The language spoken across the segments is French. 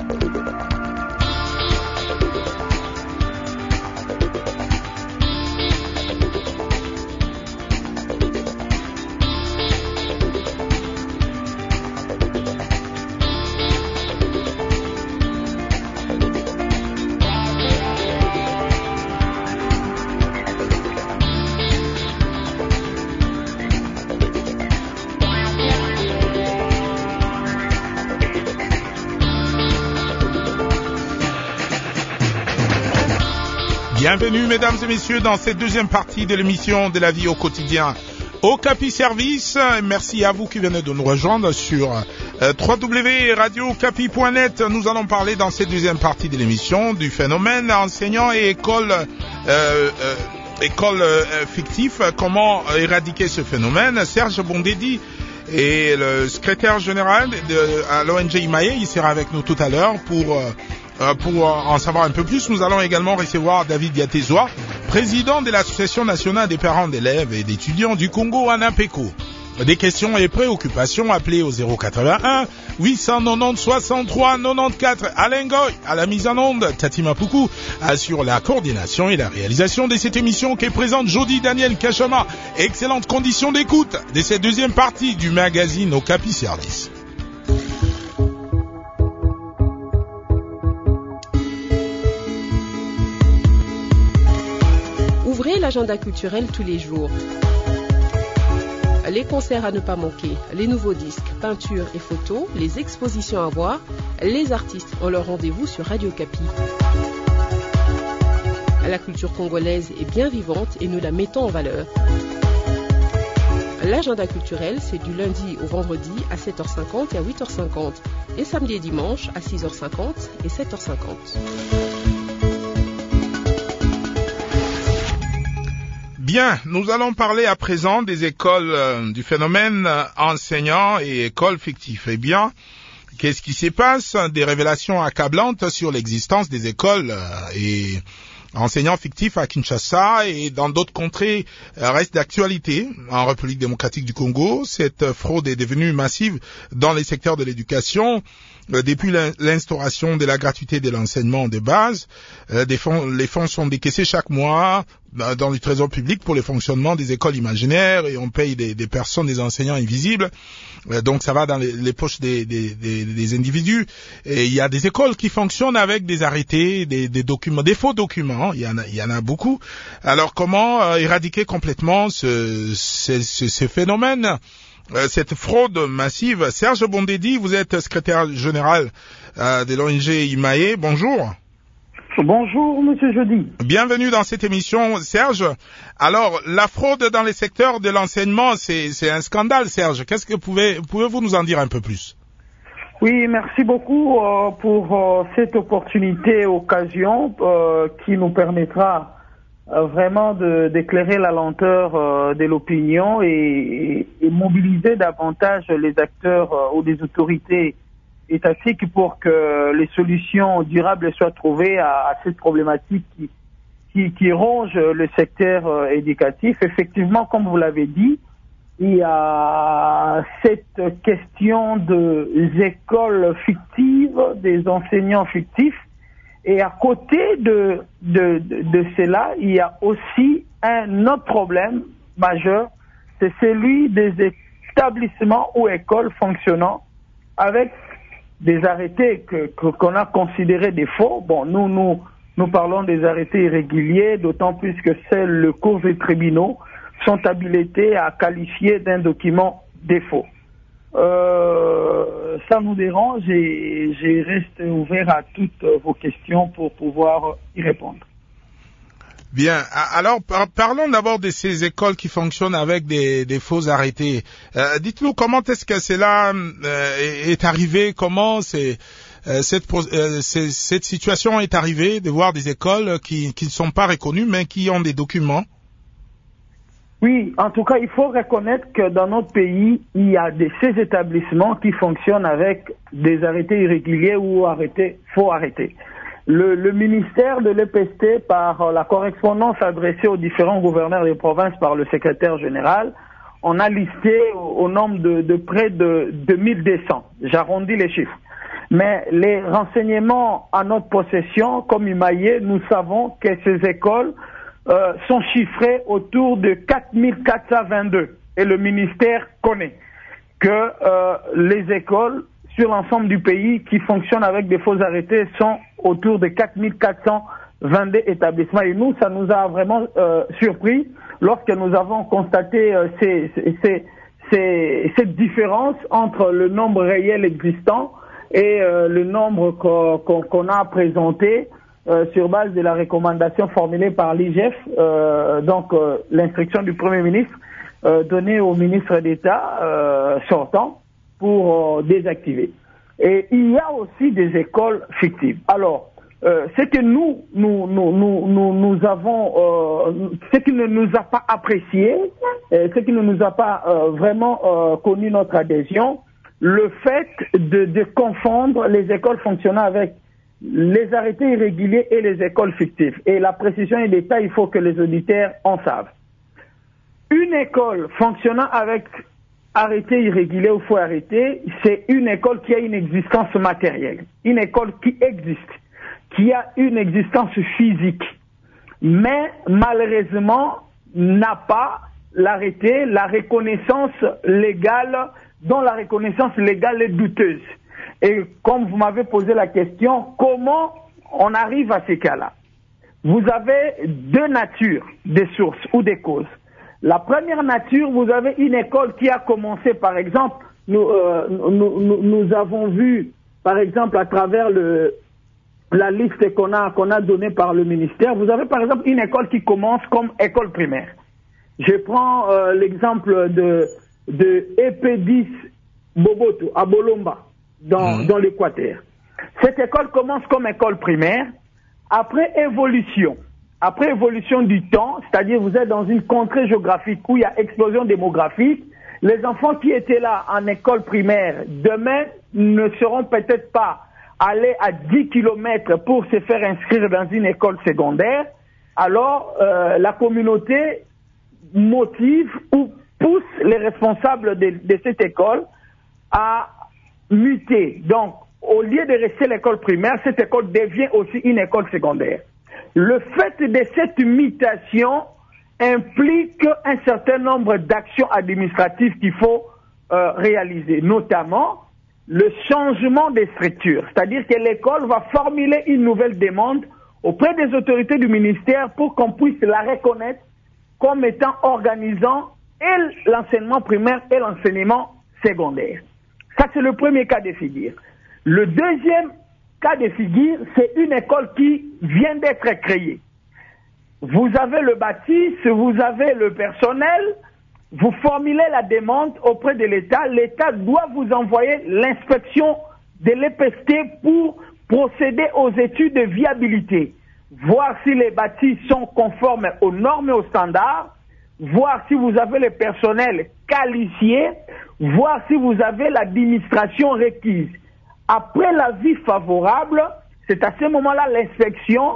Bienvenue mesdames et messieurs dans cette deuxième partie de l'émission de la vie au quotidien au Capi Service. Merci à vous qui venez de nous rejoindre sur www.radiocapi.net. Nous allons parler dans cette deuxième partie de l'émission du phénomène enseignants et écoles fictifs. Comment éradiquer ce phénomène? Serge Bondedi est le secrétaire général à l'ONG IMAE. Il sera avec nous tout à l'heure pour en savoir un peu plus. Nous allons également recevoir David Yatezoa, président de l'Association nationale des parents d'élèves et d'étudiants du Congo, ANAPECO. Des questions et préoccupations, appelez au 081 890 63 94. Alain Goy à la mise en onde, Tati Mapuku assure la coordination et la réalisation de cette émission qui présente Jody Daniel Kachama. Excellente condition d'écoute de cette deuxième partie du magazine au Capi Service. Ouvrez l'agenda culturel tous les jours. Les concerts à ne pas manquer, les nouveaux disques, peintures et photos, les expositions à voir, les artistes ont leur rendez-vous sur Radio Capi. La culture congolaise est bien vivante et nous la mettons en valeur. L'agenda culturel, c'est du lundi au vendredi à 7h50 et à 8h50 et samedi et dimanche à 6h50 et 7h50. Bien, nous allons parler à présent des écoles, du phénomène enseignants et écoles fictifs. Eh bien, qu'est-ce qui se passe? Des révélations accablantes sur l'existence des écoles et enseignants fictifs à Kinshasa et dans d'autres contrées restent d'actualité. En République démocratique du Congo, cette fraude est devenue massive dans les secteurs de l'éducation. Depuis l'instauration de la gratuité de l'enseignement de base, les fonds sont décaissés chaque mois dans le trésor public pour le fonctionnement des écoles imaginaires et on paye des personnes, des enseignants invisibles. Donc ça va dans les poches des individus. Et il y a des écoles qui fonctionnent avec des arrêtés, des documents, des faux documents. Il y en a beaucoup. Alors comment éradiquer complètement ce phénomène? Cette fraude massive. Serge Bondedi, vous êtes secrétaire général de l'ONG IMAE. Bonjour. Bonjour, monsieur Jody. Bienvenue dans cette émission, Serge. Alors, la fraude dans les secteurs de l'enseignement, c'est un scandale, Serge. Qu'est-ce que pouvez-vous nous en dire un peu plus? Oui, merci beaucoup pour cette occasion qui nous permettra vraiment d'éclairer la lenteur de l'opinion et mobiliser davantage les acteurs ou les autorités étatiques pour que les solutions durables soient trouvées à cette problématique qui ronge le secteur éducatif. Effectivement, comme vous l'avez dit, il y a cette question des écoles fictives, des enseignants fictifs. Et à côté de cela, il y a aussi un autre problème majeur, c'est celui des établissements ou écoles fonctionnant avec des arrêtés qu'on a considérés des faux. Bon, nous parlons des arrêtés irréguliers, d'autant plus que seuls les cours et tribunaux sont habilités à qualifier d'un document des faux. Ça nous dérange et je reste ouvert à toutes vos questions pour pouvoir y répondre. Bien, alors parlons d'abord de ces écoles qui fonctionnent avec des faux arrêtés. Dites-nous comment est-ce que cela est arrivé, comment cette situation est arrivée de voir des écoles qui ne sont pas reconnues mais qui ont des documents. Oui, en tout cas, il faut reconnaître que dans notre pays, il y a ces établissements qui fonctionnent avec des arrêtés irréguliers ou faux arrêtés. Le ministère de l'EPST, par la correspondance adressée aux différents gouverneurs des provinces par le secrétaire général, on a listé au nombre de près de 2200. J'arrondis les chiffres. Mais les renseignements à notre possession, comme Imaïe, nous savons que ces écoles sont chiffrées autour de 4422. Et le ministère connaît que les écoles sur l'ensemble du pays qui fonctionnent avec des faux arrêtés sont autour de 4422 établissements. Et nous, ça nous a vraiment surpris lorsque nous avons constaté cette différence entre le nombre réel existant et le nombre qu'on a présenté sur base de la recommandation formulée par l'IGF, l'instruction du Premier ministre donnée au ministre d'État sortant pour désactiver. Et il y a aussi des écoles fictives. Alors, ce que nous avons, ce qui ne nous a pas apprécié, ce qui ne nous a pas vraiment connu notre adhésion, le fait de confondre les écoles fonctionnant avec les arrêtés irréguliers et les écoles fictives. Et la précision et l'État, il faut que les auditeurs en savent. Une école fonctionnant avec arrêté irrégulier ou faux arrêté, c'est une école qui a une existence matérielle, une école qui existe, qui a une existence physique, mais malheureusement n'a pas l'arrêté, la reconnaissance légale, dont la reconnaissance légale est douteuse. Et comme vous m'avez posé la question, comment on arrive à ces cas-là? Vous avez deux natures des sources ou des causes. La première nature, vous avez une école qui a commencé, par exemple, nous avons vu, par exemple, à travers la liste qu'on a donnée par le ministère, vous avez par exemple une école qui commence comme école primaire. Je prends l'exemple de EP10 Boboto à Bolomba, dans l'Équateur. Cette école commence comme école primaire. Après évolution du temps, c'est-à-dire vous êtes dans une contrée géographique où il y a explosion démographique, les enfants qui étaient là en école primaire, demain ne seront peut-être pas allés à 10 km pour se faire inscrire dans une école secondaire. Alors, la communauté motive ou pousse les responsables de cette école à muter. Donc, au lieu de rester l'école primaire, cette école devient aussi une école secondaire. Le fait de cette mutation implique un certain nombre d'actions administratives qu'il faut réaliser, notamment le changement des structures. C'est-à-dire que l'école va formuler une nouvelle demande auprès des autorités du ministère pour qu'on puisse la reconnaître comme étant organisant et l'enseignement primaire et l'enseignement secondaire. Ça, c'est le premier cas de figure. Le deuxième cas de figure, c'est une école qui vient d'être créée. Vous avez le bâti, vous avez le personnel, vous formulez la demande auprès de l'État. L'État doit vous envoyer l'inspection de l'EPST pour procéder aux études de viabilité, voir si les bâtis sont conformes aux normes et aux standards, voir si vous avez le personnel qualifié, voir si vous avez l'administration requise. Après l'avis favorable, c'est à ce moment-là l'inspection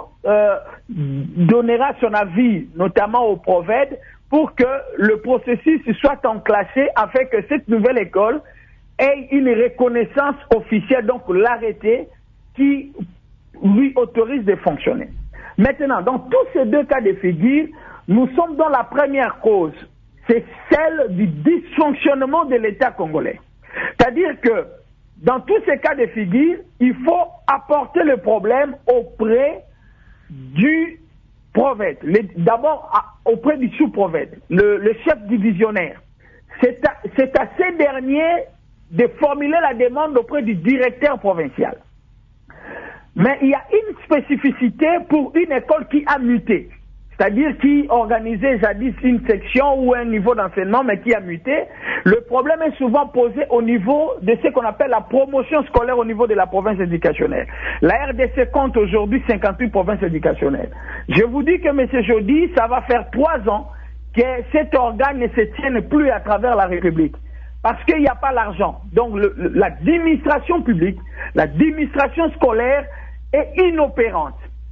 donnera son avis, notamment au PROVED, pour que le processus soit enclenché afin que cette nouvelle école ait une reconnaissance officielle, donc l'arrêté qui lui autorise de fonctionner. Maintenant, dans tous ces deux cas de figure, nous sommes dans la première cause, c'est celle du dysfonctionnement de l'État congolais. C'est-à-dire que dans tous ces cas de figure, il faut apporter le problème auprès du PROVED, d'abord auprès du sous-PROVED, le chef divisionnaire. C'est à ces derniers de formuler la demande auprès du directeur provincial. Mais il y a une spécificité pour une école qui a muté, c'est-à-dire qui organisait jadis une section ou un niveau d'enseignement, mais qui a muté. Le problème est souvent posé au niveau de ce qu'on appelle la promotion scolaire au niveau de la province éducationnelle. La RDC compte aujourd'hui 58 provinces éducationnelles. Je vous dis que, M. Jody, ça va faire 3 ans que cet organe ne se tienne plus à travers la République. Parce qu'il n'y a pas l'argent. Donc l'administration publique, l'administration scolaire est inopérante.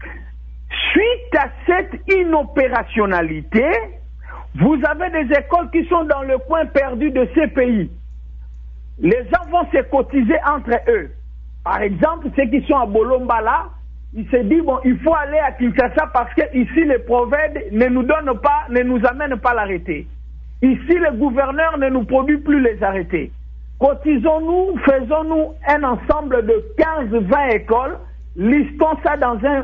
Suite à cette inopérationnalité, vous avez des écoles qui sont dans le coin perdu de ces pays. Les gens vont se cotiser entre eux. Par exemple, ceux qui sont à Bolombala, il se dit, bon, il faut aller à Kinshasa parce que ici, les prophètes ne nous amènent pas l'arrêté. Ici, le gouverneur ne nous produit plus les arrêtés. Cotisons-nous, faisons-nous un ensemble de 15-20 écoles, listons ça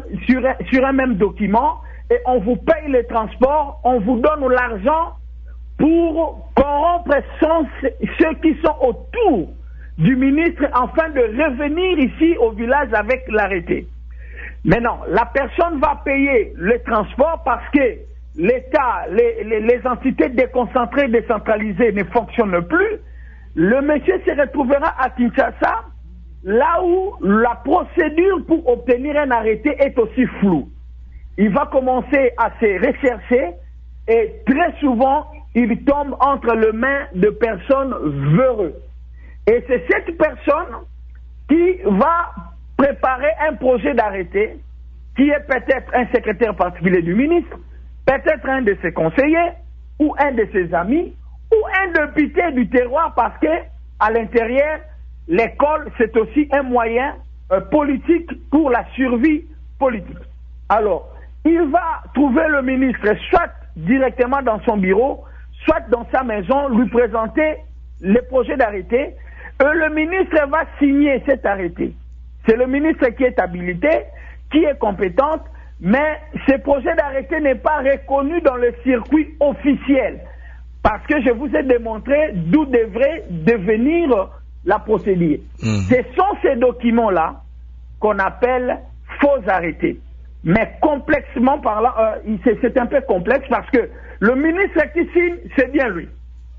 sur un même document et on vous paye les transports, on vous donne l'argent pour corrompre ceux qui sont autour du ministre afin de revenir ici au village avec l'arrêté. Maintenant, la personne va payer le transport parce que l'État, les entités déconcentrées, décentralisées ne fonctionnent plus. Le monsieur se retrouvera à Kinshasa, là où la procédure pour obtenir un arrêté est aussi floue. Il va commencer à se rechercher et très souvent, il tombe entre les mains de personnes véreuses. Et c'est cette personne qui va préparer un projet d'arrêté qui est peut-être un secrétaire particulier du ministre, peut-être un de ses conseillers ou un de ses amis ou un député du terroir parce que à l'intérieur, l'école c'est aussi un moyen politique pour la survie politique. Alors, il va trouver le ministre soit directement dans son bureau, soit dans sa maison, lui présenter le projet d'arrêté. Et le ministre va signer cet arrêté. C'est le ministre qui est habilité, qui est compétent, mais ce projet d'arrêté n'est pas reconnu dans le circuit officiel. Parce que je vous ai démontré d'où devrait devenir la procédure. Ce sont ces documents-là qu'on appelle faux arrêtés. Mais complexement parlant, c'est un peu complexe parce que le ministre qui signe, c'est bien lui.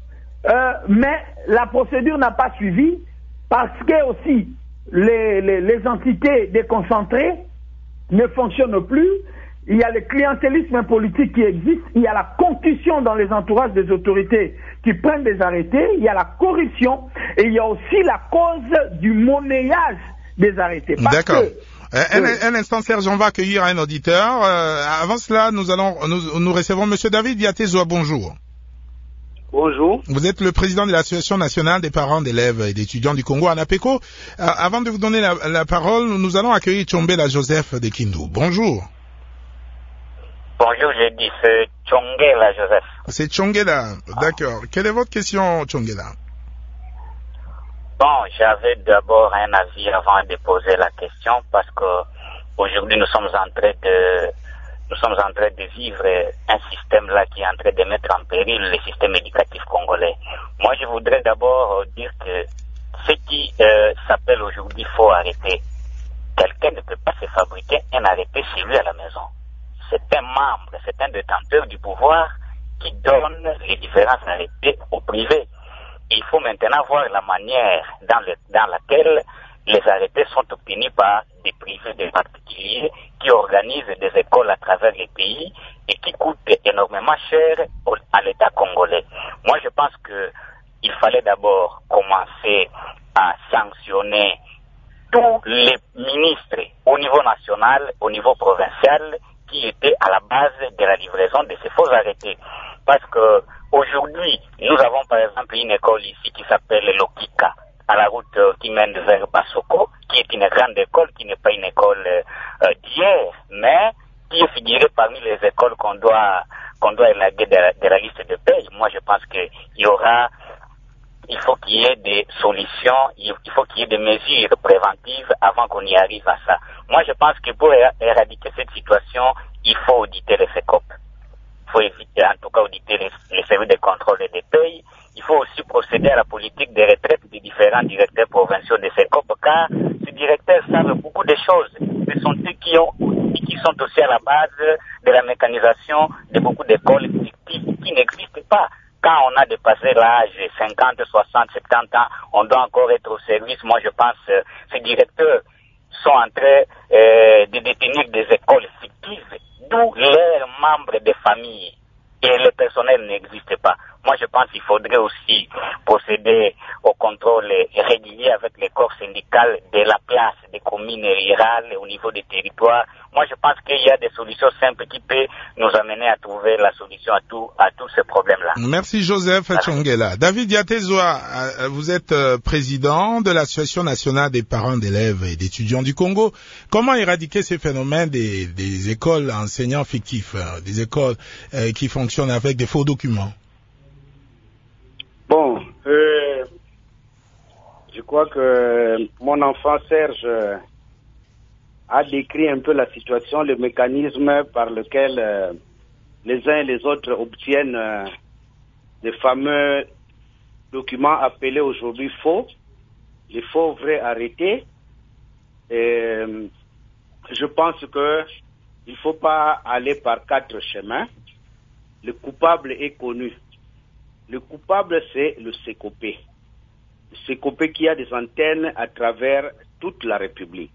Mais la procédure n'a pas suivi parce que aussi les entités déconcentrées ne fonctionnent plus. Il y a le clientélisme politique qui existe, il y a la concussion dans les entourages des autorités qui prennent des arrêtés, il y a la corruption et il y a aussi la cause du monnayage des arrêtés. D'accord. Un instant, Serge, on va accueillir un auditeur. Avant cela, nous recevons Monsieur David Viatezoa. Bonjour. Bonjour. Vous êtes le président de l'Association nationale des parents d'élèves et d'étudiants du Congo, ANAPECO. Avant de vous donner la parole, nous allons accueillir Tchombela Joseph de Kindu. Bonjour. Bonjour, je dis c'est Tchongela Joseph. C'est Tchongela, d'accord. Quelle est votre question, Tchongela? Bon, j'avais d'abord un avis avant de poser la question parce que aujourd'hui nous sommes en train de vivre un système là qui est en train de mettre en péril le système éducatif congolais. Moi, je voudrais d'abord dire que ce qui s'appelle aujourd'hui faux arrêté, quelqu'un ne peut pas se fabriquer un arrêté chez lui à la maison. C'est un membre, c'est un détenteur du pouvoir qui donne les différents arrêtés au privé. Il faut maintenant voir la manière dans laquelle les arrêtés sont obtenus par des privés, des particuliers qui organisent des écoles à travers les pays et qui coûtent énormément cher à l'État congolais. Moi, je pense qu'il fallait d'abord commencer à sanctionner tous les ministres au niveau national, au niveau provincial, qui étaient à la base de la livraison de ces faux arrêtés. Parce que aujourd'hui, nous avons par exemple une école ici qui s'appelle Lokika, à la route qui mène vers Basoko, qui est une grande école, qui n'est pas une école d'hier, mais qui est figurée parmi les écoles qu'on doit élaguer de la liste de paye. Moi, je pense il faut qu'il y ait des solutions, il faut qu'il y ait des mesures préventives avant qu'on y arrive à ça. Moi, je pense que pour éradiquer cette situation, il faut auditer les FECOP. Il faut éviter, en tout cas, auditer les services de contrôle et de paye. Il faut aussi procéder à la politique de retraite des différents directeurs provinciaux de FECOP, car ces directeurs savent beaucoup de choses. Ce sont eux qui sont aussi à la base de la mécanisation de beaucoup d'écoles fictives qui n'existent pas. Quand on a dépassé l'âge 50, 60, 70 ans, on doit encore être au service. Moi, je pense que ces directeurs sont en train de détenir des écoles fictives, d'où leurs membres de famille et le personnel n'existe pas. moi je pense qu'il faudrait aussi procéder au contrôle régulier avec les corps syndicaux de la place des communes rurales au niveau des territoires. Moi je pense qu'il y a des solutions simples qui peuvent nous amener à trouver la solution à tous ces problèmes-là. Merci Joseph Tchongela. David Yatezoa, vous êtes président de l'Association nationale des parents d'élèves et d'étudiants du Congo. Comment éradiquer ces phénomènes des écoles enseignants fictifs, des écoles qui fonctionnent avec des faux documents? Bon, je crois que mon enfant Serge a décrit un peu la situation, le mécanisme par lequel les uns et les autres obtiennent les fameux documents appelés aujourd'hui faux, les faux vrais arrêtés. Et je pense que il faut pas aller par 4 chemins. Le coupable est connu. Le coupable, c'est le CECOP. Le CECOP qui a des antennes à travers toute la République.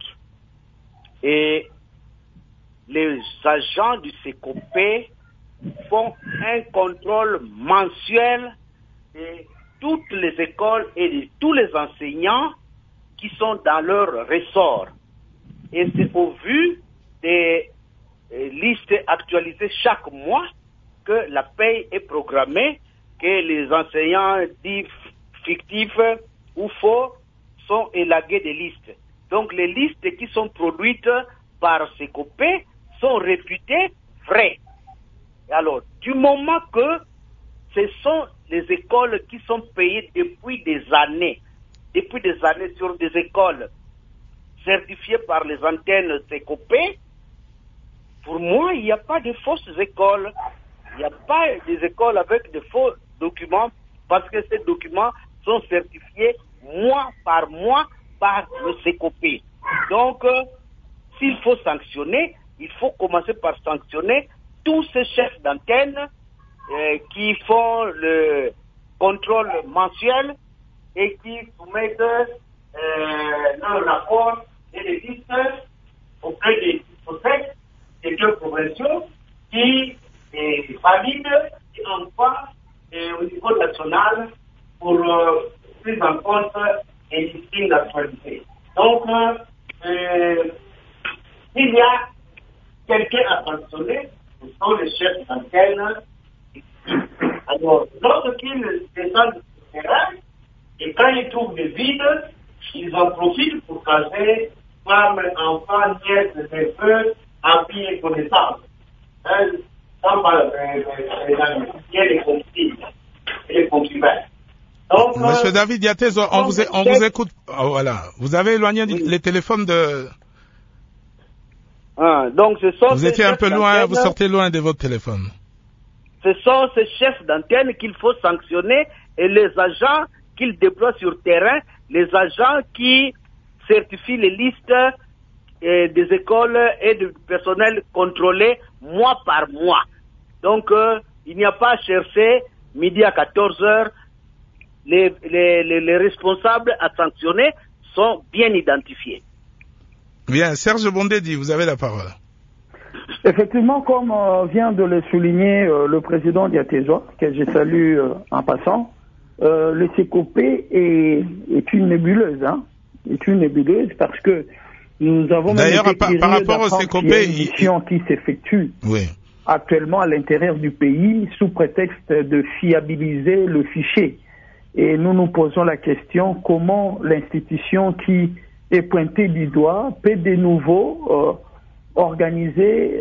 Et les agents du CECOP font un contrôle mensuel de toutes les écoles et de tous les enseignants qui sont dans leur ressort. Et c'est au vu des listes actualisées chaque mois que la paye est programmée, que les enseignants dits fictifs ou faux sont élagués des listes. Donc les listes qui sont produites par CECOP sont réputées vraies. Alors, du moment que ce sont les écoles qui sont payées depuis des années sur des écoles certifiées par les antennes CECOP, pour moi, il n'y a pas de fausses écoles. Il n'y a pas des écoles avec de faux documents parce que ces documents sont certifiés mois par le CECOP. Donc, s'il faut sanctionner, il faut commencer par sanctionner tous ces chefs d'antenne qui font le contrôle mensuel et qui soumettent leur rapport et les listes auprès des hypothèques des deux provinciaux qui valident et envoient au niveau national pour prise en compte et listings d'actualité. Donc, s'il y a quelqu'un à sanctionner, ce sont les chefs d'antenne. Alors, lorsqu'ils descendent sur le terrain, et quand ils trouvent des vides, ils en profitent pour caser femmes, enfants, nièces, neveux, amis et connaissances. Sans parler des complices et les concubins. Donc, Monsieur David Yatezo, on vous écoute. Oh, voilà. Vous avez éloigné les téléphones de... donc ce sont vous étiez un peu loin, vous sortez loin de votre téléphone. Ce sont ces chefs d'antenne qu'il faut sanctionner et les agents qu'ils déploient sur terrain, les agents qui certifient les listes des écoles et du personnel contrôlé mois par mois. Donc, il n'y a pas à chercher midi à 14h. Les responsables à sanctionner sont bien identifiés. Bien, Serge Bondedi, vous avez la parole. Effectivement, comme vient de le souligner le président Diatezoa, que je salue en passant, le CECOP est une nébuleuse, est une nébuleuse parce que nous avons d'ailleurs par rapport au CECOP, il y a une mission qui s'effectue actuellement à l'intérieur du pays sous prétexte de fiabiliser le fichier. Et nous nous posons la question comment l'institution qui est pointée du doigt peut de nouveau organiser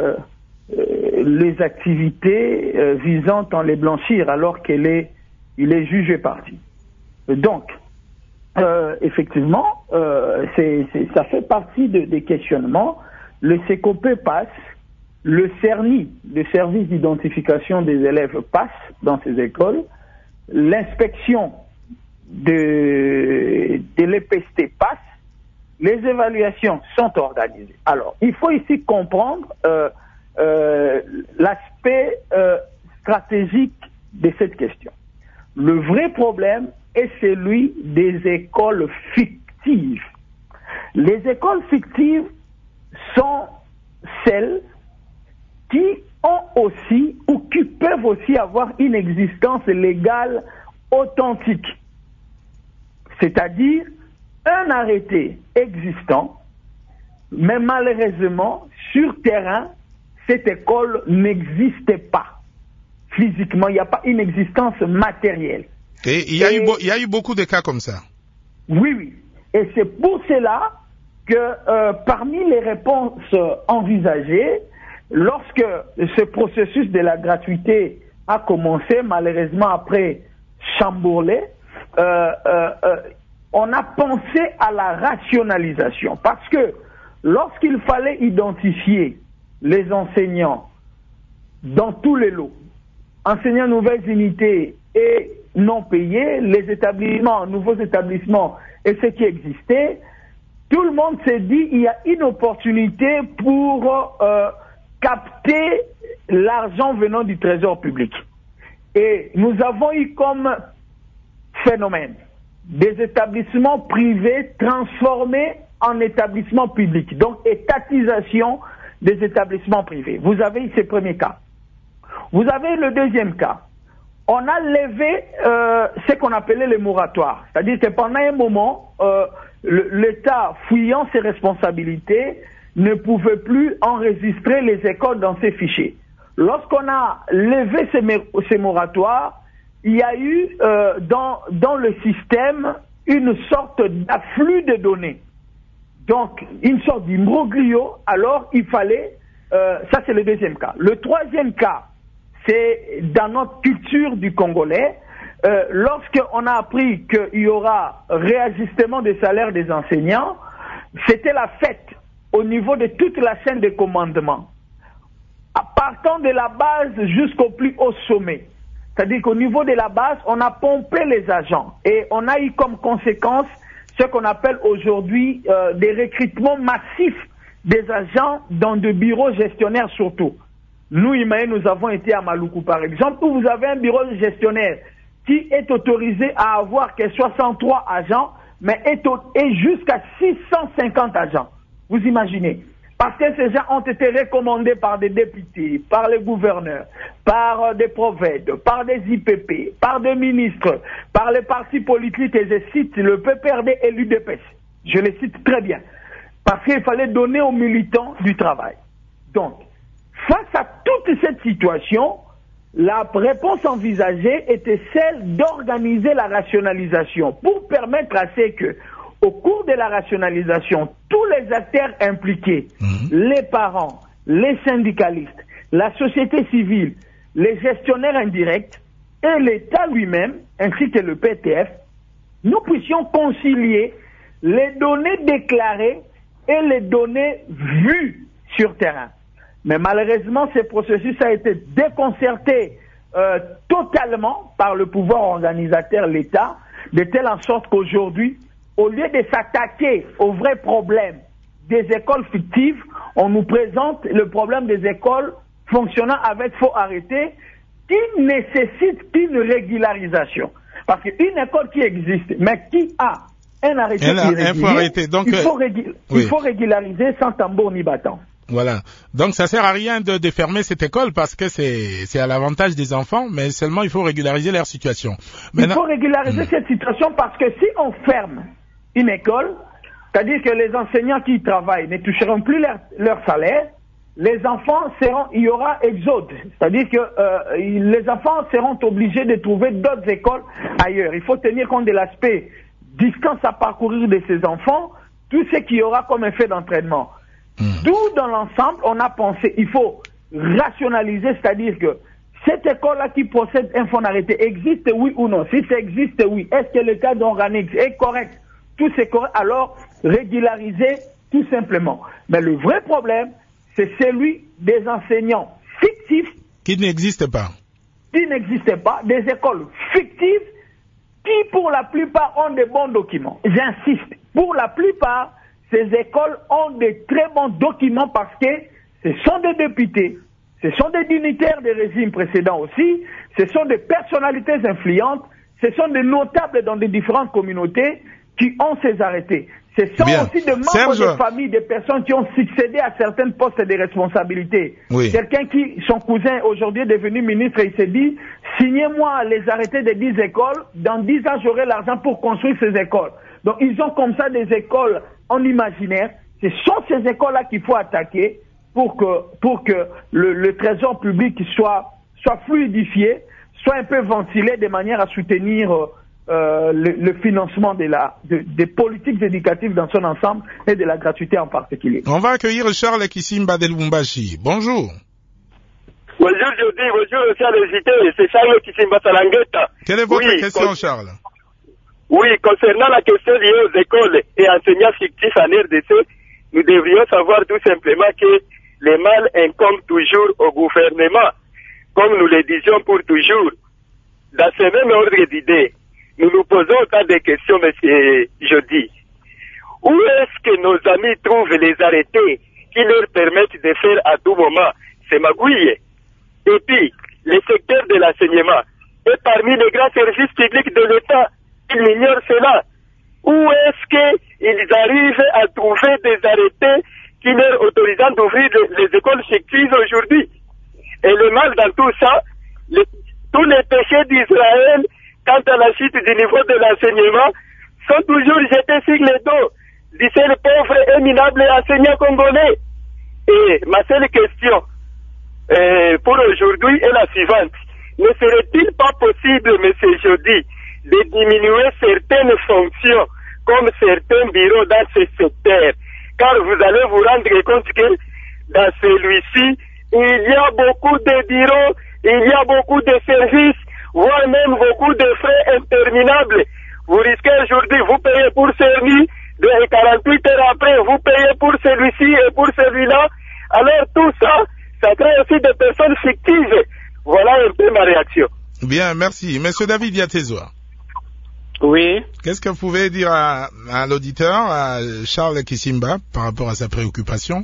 les activités visant à les blanchir alors qu'il est jugé parti. Donc, effectivement, ça fait partie des questionnements. Le CECOP passe, le CERNI, le service d'identification des élèves, passe dans ces écoles, l'inspection de l'EPST passe, les évaluations sont organisées. Alors, il faut ici comprendre l'aspect stratégique de cette question. Le vrai problème est celui des écoles fictives. Les écoles fictives sont celles qui ont aussi ou qui peuvent aussi avoir une existence légale authentique. C'est-à-dire un arrêté existant, mais malheureusement, sur terrain, cette école n'existe pas. Physiquement, il n'y a pas une existence matérielle. Et il y a eu beaucoup de cas comme ça. Oui, oui. Et c'est pour cela que parmi les réponses envisagées, lorsque ce processus de la gratuité a commencé, malheureusement après Chambourlé, on a pensé à la rationalisation. Parce que lorsqu'il fallait identifier les enseignants dans tous les lots, enseignants nouvelles unités et non payés, les établissements, nouveaux établissements et ceux qui existaient, tout le monde s'est dit il y a une opportunité pour capter l'argent venant du trésor public. Et nous avons eu comme phénomène des établissements privés transformés en établissements publics, donc étatisation des établissements privés. Vous avez eu ce premier cas. Vous avez le deuxième cas. On a levé ce qu'on appelait les moratoires. C'est-à-dire que pendant un moment, l'État, fuyant ses responsabilités, ne pouvait plus enregistrer les écoles dans ses fichiers. Lorsqu'on a levé ces moratoires, il y a eu dans le système une sorte d'afflux de données. Donc, une sorte d'imbroglio. Alors, il fallait... ça, c'est le deuxième cas. Le troisième cas, c'est dans notre culture du Congolais, lorsqu'on a appris qu'il y aura réajustement des salaires des enseignants, c'était la fête au niveau de toute la chaîne de commandement. Partant de la base jusqu'au plus haut sommet. C'est-à-dire qu'au niveau de la base, on a pompé les agents et on a eu comme conséquence ce qu'on appelle aujourd'hui des recrutements massifs des agents dans de bureaux gestionnaires surtout. Nous, Imaé, nous avons été à Maluku, par exemple, où vous avez un bureau gestionnaire qui est autorisé à avoir que 63 agents, mais est jusqu'à 650 agents. Vous imaginez? Parce que ces gens ont été recommandés par des députés, par les gouverneurs, par des prophètes, par des IPP, par des ministres, par les partis politiques, et je cite le PPRD et l'UDPS. Je les cite très bien. Parce qu'il fallait donner aux militants du travail. Donc, face à toute cette situation, la réponse envisagée était celle d'organiser la rationalisation pour permettre à ce que, au cours de la rationalisation, tous les acteurs impliqués, les parents, les syndicalistes, la société civile, les gestionnaires indirects et l'État lui-même, ainsi que le PTF, nous puissions concilier les données déclarées et les données vues sur terrain. Mais malheureusement, ce processus a été déconcerté totalement par le pouvoir organisateur, l'État, de telle en sorte qu'aujourd'hui, au lieu de s'attaquer au vrai problème des écoles fictives, on nous présente le problème des écoles fonctionnant avec faux arrêtés qui nécessitent une régularisation. Parce qu'une école qui existe, mais qui a un arrêté irrégulier, donc, il faut régulariser sans tambour ni bâton. Voilà. Donc ça sert à rien de fermer cette école parce que c'est à l'avantage des enfants, mais seulement il faut régulariser leur situation. Maintenant, il faut régulariser cette situation parce que si on ferme une école, c'est-à-dire que les enseignants qui y travaillent ne toucheront plus leur salaire, les enfants il y aura exode. C'est-à-dire que les enfants seront obligés de trouver d'autres écoles ailleurs. Il faut tenir compte de l'aspect distance à parcourir de ces enfants, tout ce qu'il y aura comme effet d'entraînement. D'où, dans l'ensemble, on a pensé, il faut rationaliser, c'est-à-dire que cette école-là qui possède un fonds d'arrêté existe, oui ou non? Si ça existe, oui. Est-ce que le cas d'Organix est correct? Tout c'est correct, alors régulariser tout simplement. Mais le vrai problème, c'est celui des enseignants fictifs qui n'existent pas. Des écoles fictives qui, pour la plupart, ont de bons documents. J'insiste, pour la plupart, ces écoles ont de très bons documents parce que ce sont des députés, ce sont des dignitaires des régimes précédents aussi, ce sont des personnalités influentes, ce sont des notables dans des différentes communautés qui ont ces arrêtés. Ce sont Bien. aussi des membres Serge... de famille, des personnes qui ont succédé à certains postes de responsabilité. Oui. Quelqu'un qui, son cousin aujourd'hui est devenu ministre, il s'est dit, signez-moi les arrêtés des 10 écoles, dans 10 ans j'aurai l'argent pour construire ces écoles. Donc ils ont comme ça des écoles en imaginaire. Ce sont ces écoles-là qu'il faut attaquer pour que le trésor public soit fluidifié, soit un peu ventilé de manière à soutenir le financement des politiques éducatives dans son ensemble et de la gratuité en particulier. On va accueillir Charles Kisimba de Lubumbashi. Bonjour. Bonjour Jody, bonjour aussi à l'invité, c'est Charles Kisimba Salangeta. Quelle est votre question, Charles? Oui, concernant la question liée aux écoles et enseignants fictifs en RDC, nous devrions savoir tout simplement que le mal incombe toujours au gouvernement, comme nous le disions pour toujours. Dans ce même ordre d'idées, nous nous posons autant de questions, monsieur Jody. Où est-ce que nos amis trouvent les arrêtés qui leur permettent de faire à tout moment ces magouilles? Et puis, le secteur de l'enseignement est parmi les grands services publics de l'État. Ils ignorent cela. Où est-ce qu'ils arrivent à trouver des arrêtés qui leur autorisent d'ouvrir les écoles fictives aujourd'hui? Et le mal dans tout ça, tous les péchés d'Israël, quant à la chute du niveau de l'enseignement, sont toujours jetés sur le dos du seul pauvre et minable enseignant congolais. Et ma seule question pour aujourd'hui est la suivante. Ne serait-il pas possible, monsieur Jody, de diminuer certaines fonctions comme certains bureaux dans ce secteur? Car vous allez vous rendre compte que dans celui-ci, il y a beaucoup de bureaux, il y a beaucoup de services, voire même beaucoup de frais interminables. Vous risquez aujourd'hui, vous payez pour celui de 48 heures après, vous payez pour celui-ci et pour celui-là. Alors tout ça, ça crée aussi des personnes fictives. Voilà un peu ma réaction. Bien, merci. Monsieur David Yatezoa. Oui. Qu'est-ce que vous pouvez dire à l'auditeur, à Charles Kisimba, par rapport à sa préoccupation?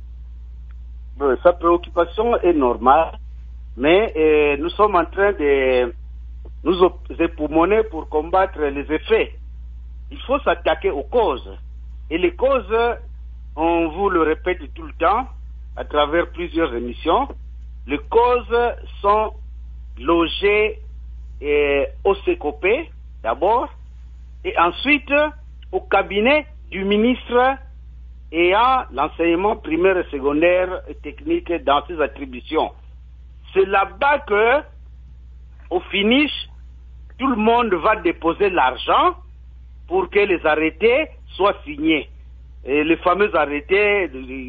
Sa préoccupation est normale, mais nous sommes en train de nous époumoner pour combattre les effets. Il faut s'attaquer aux causes. Et les causes, on vous le répète tout le temps, à travers plusieurs émissions, les causes sont logées au CECOP, d'abord, et ensuite au cabinet du ministre ayant l'enseignement primaire et secondaire et technique dans ses attributions. C'est là-bas que, au finish, tout le monde va déposer l'argent pour que les arrêtés soient signés. Et les fameux arrêtés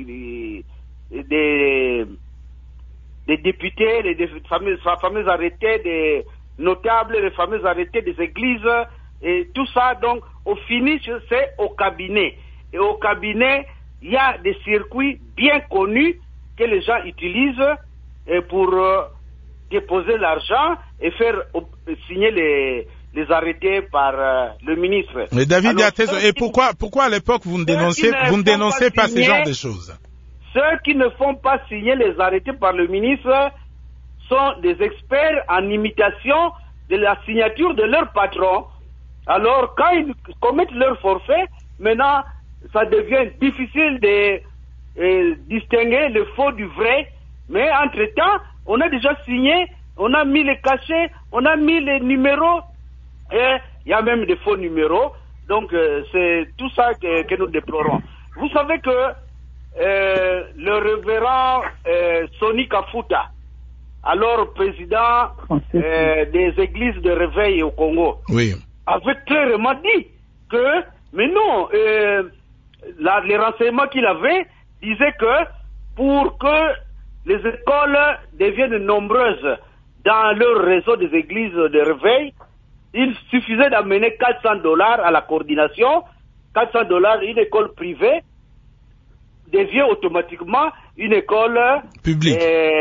des députés, les fameux arrêtés des notables, les fameux arrêtés des églises, et tout ça, donc, au finish, c'est au cabinet. Et au cabinet, il y a des circuits bien connus que les gens utilisent pour déposer l'argent et faire signer les arrêtés par le ministre. Mais David Yatezo, et pourquoi à l'époque vous ne dénoncez pas ce genre de choses? Ceux qui ne font pas signer les arrêtés par le ministre sont des experts en imitation de la signature de leur patron. Alors, quand ils commettent leur forfait, maintenant, ça devient difficile de distinguer le faux du vrai. Mais entre-temps, on a déjà signé, on a mis les cachets, on a mis les numéros, et il y a même des faux numéros. Donc, c'est tout ça que nous déplorons. Vous savez que le révérend Sonny Kafuta, alors président des églises de réveil au Congo, oui, avait clairement dit que, mais non, les renseignements qu'il avait disaient que pour que les écoles deviennent nombreuses dans leur réseau des églises de réveil, il suffisait d'amener $400 à la coordination. $400, une école privée devient automatiquement une école publique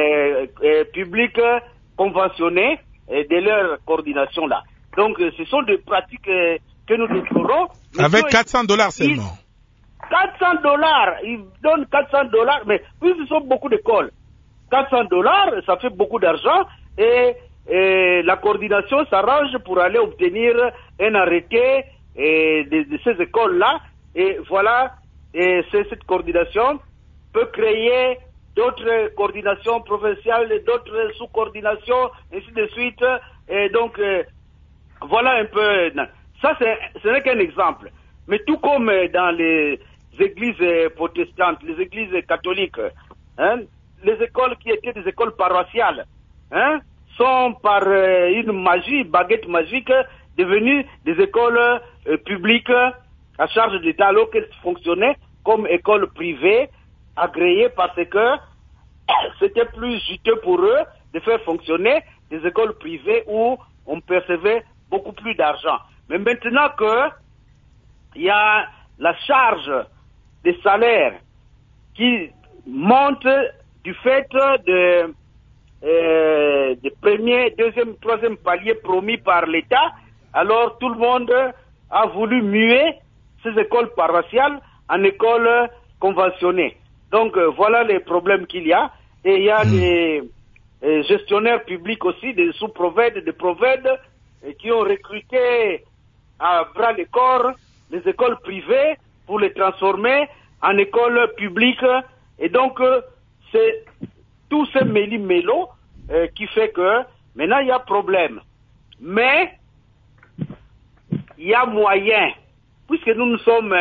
conventionnée de leur coordination là. Donc ce sont des pratiques que nous déplorons. Avec $400 seulement. $400, ils donnent $400, mais puis ce sont beaucoup d'écoles. $400, ça fait beaucoup d'argent et la coordination s'arrange pour aller obtenir un arrêté de ces écoles-là Et voilà, et cette coordination peut créer d'autres coordinations provinciales, d'autres sous-coordinations, ainsi de suite. Et donc, voilà un peu. Ça, ce n'est qu'un exemple. Mais tout comme dans les églises protestantes, les églises catholiques, hein, les écoles qui étaient des écoles paroissiales, hein, sont par une magie, baguette magique, devenues des écoles publiques à charge de l'État, alors qu'elles fonctionnaient comme écoles privées, agréées parce que c'était plus juteux pour eux de faire fonctionner des écoles privées où on percevait beaucoup plus d'argent. Mais maintenant que il y a la charge des salaires qui monte du fait de premier, deuxième, troisième palier promis par l'État, alors tout le monde a voulu muer ces écoles paroissiales en écoles conventionnées. Donc voilà les problèmes qu'il y a. Et il y a des gestionnaires publics aussi, des sous-provèdes, des provèdes, qui ont recruté à bras le corps les écoles privées pour les transformer en écoles publiques. Et donc c'est tout ce méli-mélo qui fait que maintenant il y a problème. Mais il y a moyen, puisque nous sommes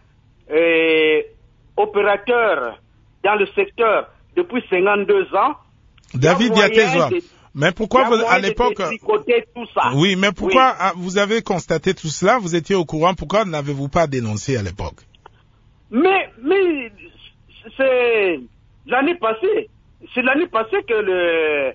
opérateurs dans le secteur depuis 52 ans. David Diatezoa, mais pourquoi à l'époque... Oui, mais pourquoi vous avez constaté tout cela, vous étiez au courant, pourquoi n'avez-vous pas dénoncé à l'époque? Mais c'est l'année passée. C'est l'année passée que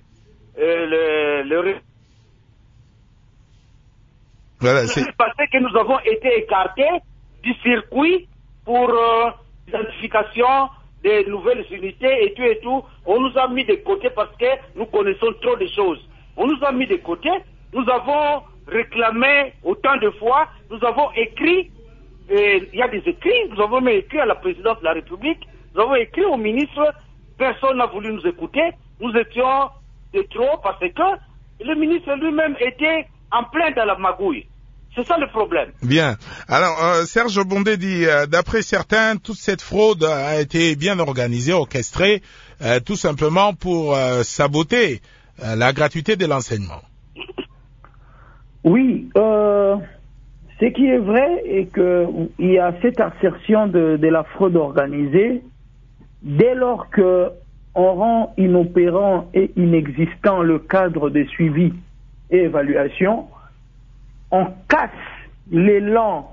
voilà, c'est passé que nous avons été écartés du circuit pour l'identification des nouvelles unités et tout. On nous a mis de côté parce que nous connaissons trop de choses. On nous a mis de côté. Nous avons réclamé autant de fois. Nous avons écrit. Il y a des écrits. Nous avons même écrit à la présidence de la République. Nous avons écrit au ministre. Personne n'a voulu nous écouter. Nous étions de trop parce que le ministre lui-même était en plein dans la magouille. C'est ça le problème. Bien. Alors, Serge Bondé dit, d'après certains, toute cette fraude a été bien organisée, orchestrée, tout simplement pour saboter la gratuité de l'enseignement. Oui, ce qui est vrai est qu'il y a cette assertion de la fraude organisée dès lors que on rend inopérant et inexistant le cadre de suivi et évaluation, on casse l'élan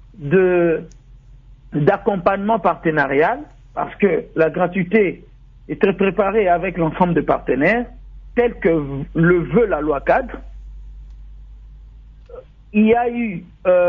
d'accompagnement partenarial, parce que la gratuité est très préparée avec l'ensemble des partenaires, tel que le veut la loi cadre. Il y a eu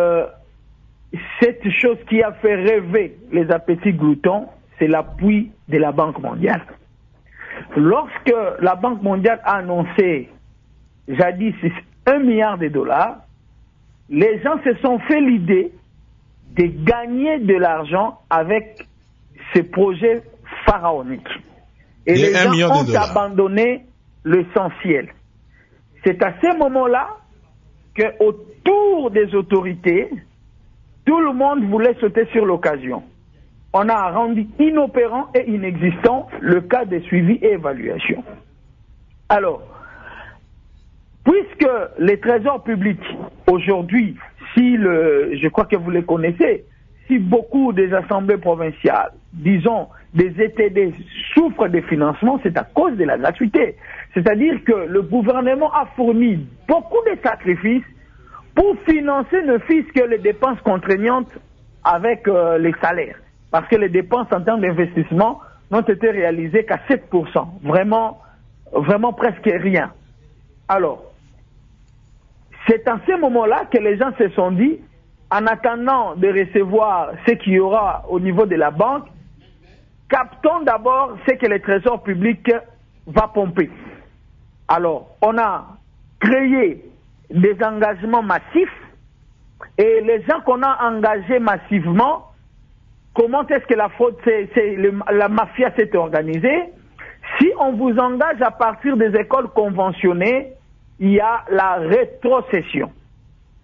cette chose qui a fait rêver les appétits gloutons, c'est l'appui de la Banque mondiale. Lorsque la Banque mondiale a annoncé jadis $1 milliard, les gens se sont fait l'idée de gagner de l'argent avec ces projets pharaoniques. Et les gens ont abandonné l'essentiel. C'est à ce moment-là qu'autour des autorités, tout le monde voulait sauter sur l'occasion. On a rendu inopérant et inexistant le cas de suivi et évaluation. Alors, puisque les trésors publics, aujourd'hui, je crois que vous les connaissez, si beaucoup des assemblées provinciales, disons des ETD, souffrent de financement, c'est à cause de la gratuité. C'est-à-dire que le gouvernement a fourni beaucoup de sacrifices pour financer ne fût-ce que les dépenses contraignantes avec les salaires. Parce que les dépenses en termes d'investissement n'ont été réalisées qu'à 7%. Vraiment presque rien. Alors, c'est en ce moment-là que les gens se sont dit, en attendant de recevoir ce qu'il y aura au niveau de la banque, captons d'abord ce que le trésor public va pomper. Alors, on a créé des engagements massifs et les gens qu'on a engagés massivement, comment est-ce que la fraude, la mafia s'est organisée? Si on vous engage à partir des écoles conventionnées, il y a la rétrocession.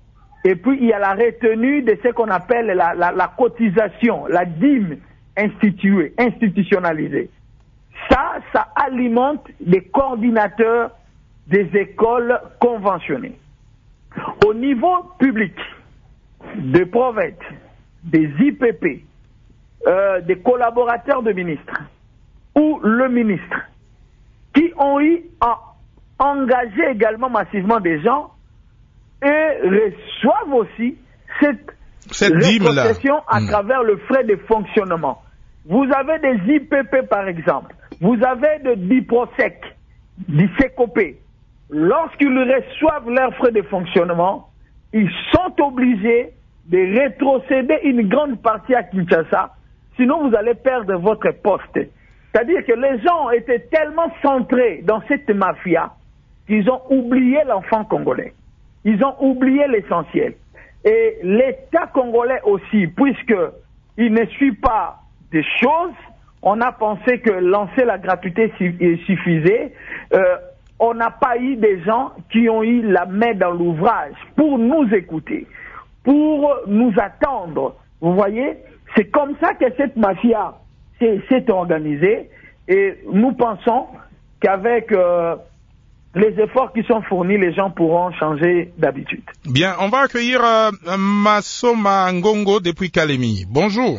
Et puis, il y a la retenue de ce qu'on appelle la cotisation, la dîme institutionnalisée. Ça alimente les coordinateurs des écoles conventionnées. Au niveau public, des provinces, des IPP, des collaborateurs de ministres, ou le ministre, qui ont engagé également massivement des gens et reçoivent aussi cette rétrocession à travers le frais de fonctionnement. Vous avez des IPP par exemple, vous avez de DIPROSEC, d'ICECOP. Lorsqu'ils reçoivent leurs frais de fonctionnement, ils sont obligés de rétrocéder une grande partie à Kinshasa, sinon vous allez perdre votre poste. C'est-à-dire que les gens étaient tellement centrés dans cette mafia qu'ils ont oublié l'enfant congolais. Ils ont oublié l'essentiel. Et l'État congolais aussi, puisqu'il ne suit pas des choses, on a pensé que lancer la gratuité suffisait. On n'a pas eu des gens qui ont eu la main dans l'ouvrage pour nous écouter, pour nous attendre. Vous voyez, c'est comme ça que cette mafia s'est organisée, et nous pensons qu'avec les efforts qui sont fournis, les gens pourront changer d'habitude. Bien, on va accueillir Masoma Ngongo depuis Kalemi. Bonjour.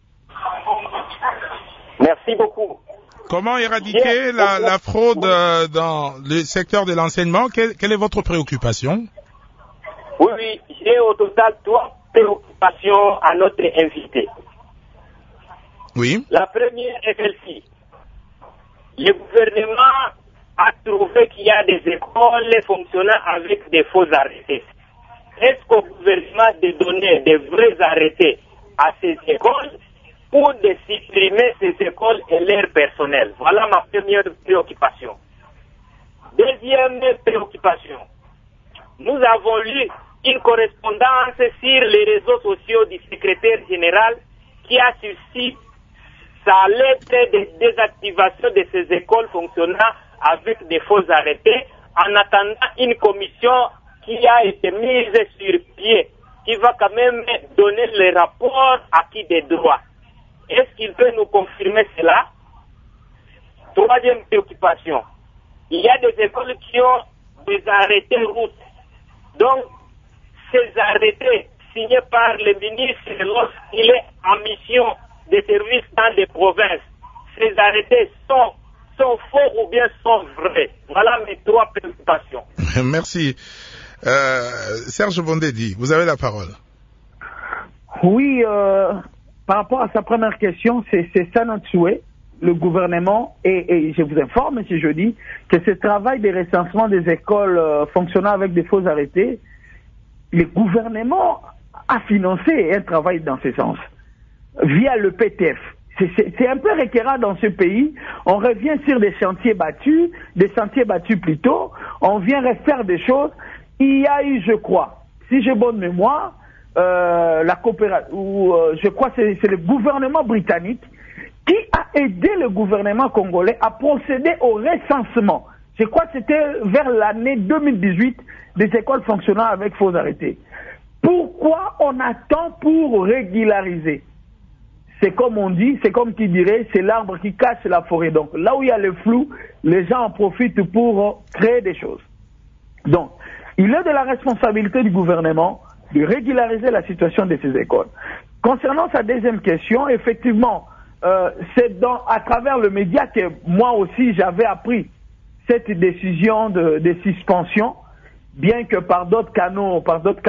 Merci beaucoup. Comment éradiquer la fraude dans le secteur de l'enseignement? Quelle est votre préoccupation? Oui, j'ai au total 3 préoccupations à notre invité. Oui. La première est celle-ci. Le gouvernement a trouvé qu'il y a des écoles fonctionnant avec des faux arrêtés. Est-ce qu'au gouvernement de donner des vrais arrêtés à ces écoles ou de supprimer ces écoles et leur personnel? Voilà ma première préoccupation. Deuxième préoccupation. Nous avons lu une correspondance sur les réseaux sociaux du secrétaire général qui a suscité sa lettre de désactivation de ces écoles fonctionnant avec des faux arrêtés en attendant une commission qui a été mise sur pied, qui va quand même donner les rapports acquis des droits. Est-ce qu'il peut nous confirmer cela? Troisième préoccupation. Il y a des écoles qui ont des arrêtés routes. Donc, ces arrêtés signés par le ministre lorsqu'il est en mission de service dans des provinces, ces arrêtés sont faux ou bien sont vrais? Voilà mes 3 préoccupations. Merci. Serge Bondedi, vous avez la parole. Oui, par rapport à sa première question, c'est ça notre souhait. Le gouvernement, et je vous informe, M. Jeudi, que ce travail de recensement des écoles fonctionnant avec des faux arrêtés, le gouvernement a financé un travail dans ce sens, via le PTF. C'est un peu récurrent dans ce pays. On revient sur des sentiers battus plutôt. On vient refaire des choses. Il y a eu, je crois, si j'ai bonne mémoire, la coopération, je crois que c'est le gouvernement britannique qui a aidé le gouvernement congolais à procéder au recensement. Je crois que c'était vers l'année 2018 des écoles fonctionnant avec faux arrêtés. Pourquoi on attend pour régulariser? C'est comme on dit, c'est comme qui dirait, c'est l'arbre qui cache la forêt. Donc là où il y a le flou, les gens en profitent pour créer des choses. Donc, il est de la responsabilité du gouvernement de régulariser la situation de ces écoles. Concernant sa deuxième question, effectivement, c'est à travers le média que moi aussi j'avais appris cette décision de suspension, bien que par d'autres canaux,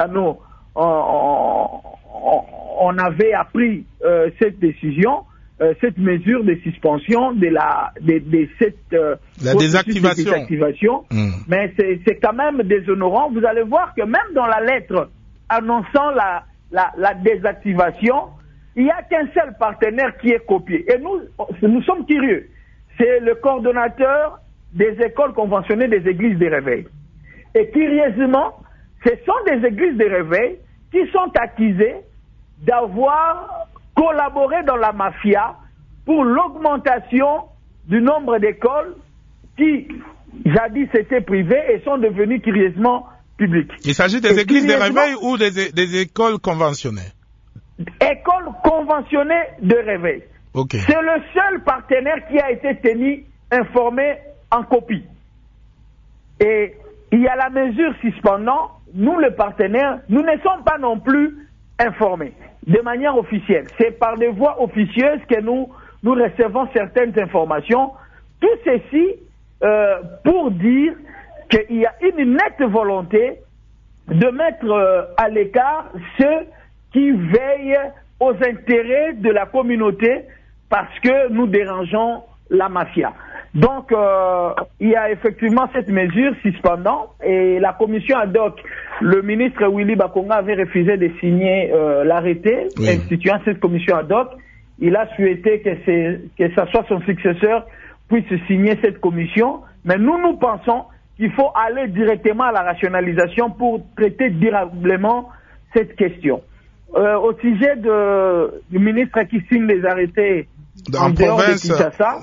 on avait appris cette décision, cette mesure de suspension de cette la désactivation. Mais c'est quand même déshonorant. Vous allez voir que même dans la lettre annonçant la désactivation, il n'y a qu'un seul partenaire qui est copié. Et nous sommes curieux. C'est le coordonnateur des écoles conventionnées des églises de réveil. Et curieusement, ce sont des églises de réveil qui sont accusées d'avoir collaboré dans la mafia pour l'augmentation du nombre d'écoles qui, jadis, étaient privées et sont devenues curieusement publique. Il s'agit des églises de réveil ou des écoles conventionnées? Écoles conventionnées de réveil. Okay. C'est le seul partenaire qui a été tenu informé en copie. Et il y a la mesure suspendant, nous les partenaires, nous ne sommes pas non plus informés de manière officielle. C'est par des voies officieuses que nous recevons certaines informations. Tout ceci pour dire qu'il y a une nette volonté de mettre à l'écart ceux qui veillent aux intérêts de la communauté parce que nous dérangeons la mafia. Donc, il y a effectivement cette mesure suspendant et la commission ad hoc, le ministre Willy Bakonga avait refusé de signer l'arrêté instituant cette commission ad hoc. Il a souhaité que ça soit son successeur puisse signer cette commission, mais nous pensons qu'il faut aller directement à la rationalisation pour traiter durablement cette question. Au sujet du ministre qui signe les arrêtés en dehors de Kinshasa,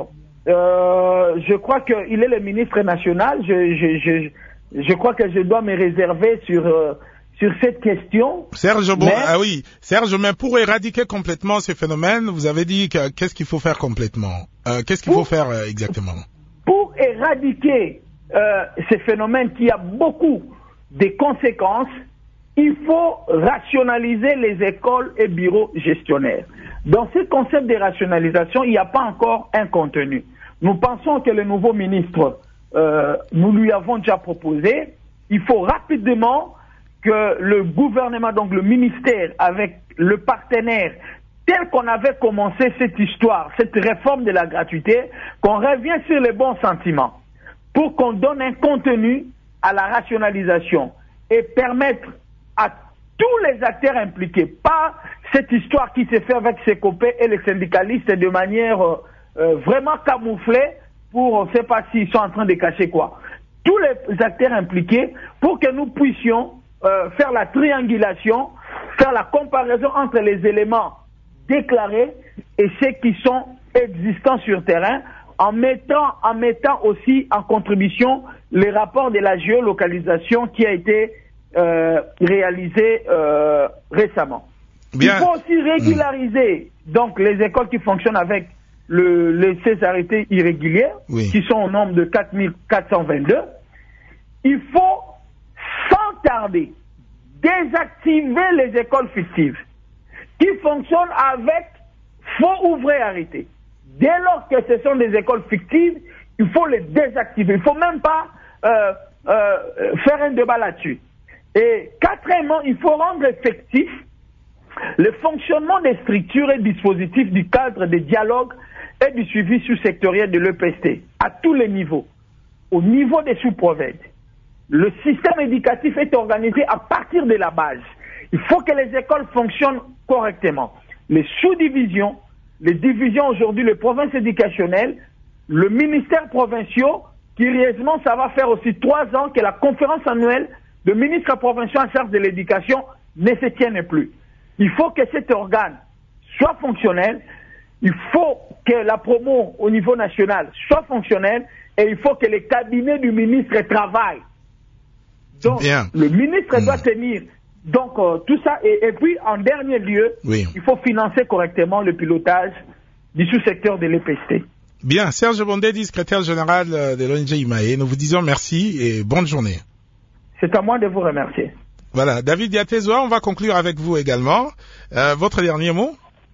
je crois qu'il est le ministre national. Je crois que je dois me réserver sur cette question. Serge, Serge, mais pour éradiquer complètement ces phénomènes, vous avez dit qu'est-ce qu'il faut faire complètement? Qu'est-ce qu'il faut faire exactement? Pour éradiquer ces phénomènes qui a beaucoup de conséquences, il faut rationaliser les écoles et bureaux gestionnaires. Dans ce concept de rationalisation, il n'y a pas encore un contenu. Nous pensons que le nouveau ministre, nous lui avons déjà proposé, il faut rapidement que le gouvernement, donc le ministère, avec le partenaire, tel qu'on avait commencé cette histoire, cette réforme de la gratuité, qu'on revienne sur les bons sentiments, pour qu'on donne un contenu à la rationalisation et permettre à tous les acteurs impliqués, pas cette histoire qui s'est fait avec ses copains et les syndicalistes de manière vraiment camouflée pour, on ne sait pas s'ils sont en train de cacher quoi. Tous les acteurs impliqués pour que nous puissions faire la triangulation, faire la comparaison entre les éléments déclarés et ceux qui sont existants sur terrain, en mettant aussi en contribution les rapports de la géolocalisation qui a été réalisé récemment. Bien. Il faut aussi régulariser donc les écoles qui fonctionnent avec ces arrêtés irréguliers, qui sont au nombre de 4422. Il faut sans tarder désactiver les écoles fictives qui fonctionnent avec faux ouvrés arrêtés. Dès lors que ce sont des écoles fictives, il faut les désactiver. Il ne faut même pas faire un débat là-dessus. Et quatrièmement, il faut rendre effectif le fonctionnement des structures et dispositifs du cadre de dialogue et du suivi sous-sectoriel de l'EPST à tous les niveaux. Au niveau des sous-provinces, le système éducatif est organisé à partir de la base. Il faut que les écoles fonctionnent correctement. Les sous-divisions, les divisions aujourd'hui, les provinces éducationnelles, le ministère provincial, curieusement, ça va faire aussi 3 ans que la conférence annuelle de ministres provinciaux en charge de l'éducation ne se tienne plus. Il faut que cet organe soit fonctionnel, il faut que la promo au niveau national soit fonctionnelle et il faut que les cabinets du ministre travaillent. Donc, le ministre doit tenir donc tout ça et puis en dernier lieu, il faut financer correctement le pilotage du sous-secteur de l'EPST. Bien, Serge Bondedi, secrétaire général de l'ONG IMAE, nous vous disons merci et bonne journée. C'est à moi de vous remercier. Voilà, David Diatezoa, on va conclure avec vous également. Votre dernier mot?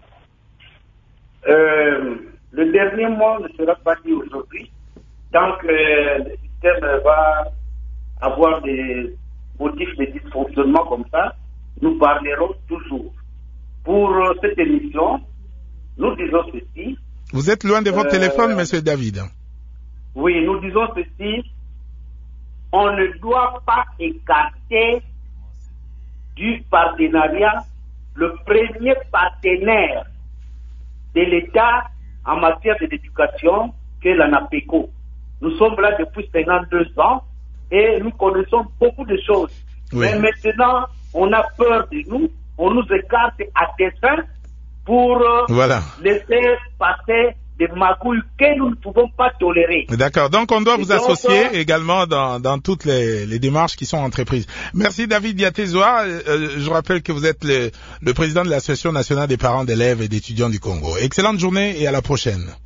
Le dernier mot ne sera pas dit aujourd'hui. Tant que le système va avoir des motifs de dysfonctionnement comme ça, nous parlerons toujours. Pour cette émission, nous disons ceci. Vous êtes loin de votre téléphone, monsieur David. Oui, nous disons ceci. On ne doit pas écarter du partenariat le premier partenaire de l'État en matière d'éducation qu'est l'ANAPECO. Nous sommes là depuis 52 ans et nous connaissons beaucoup de choses. Mais maintenant, on a peur de nous, on nous écarte à dessein pour laisser passer de magouilles que nous ne pouvons pas tolérer. D'accord. Donc, on doit vous associer également dans toutes les démarches qui sont entreprises. Merci, David Diatezoa. Je rappelle que vous êtes le président de l'Association nationale des parents d'élèves et d'étudiants du Congo. Excellente journée et à la prochaine.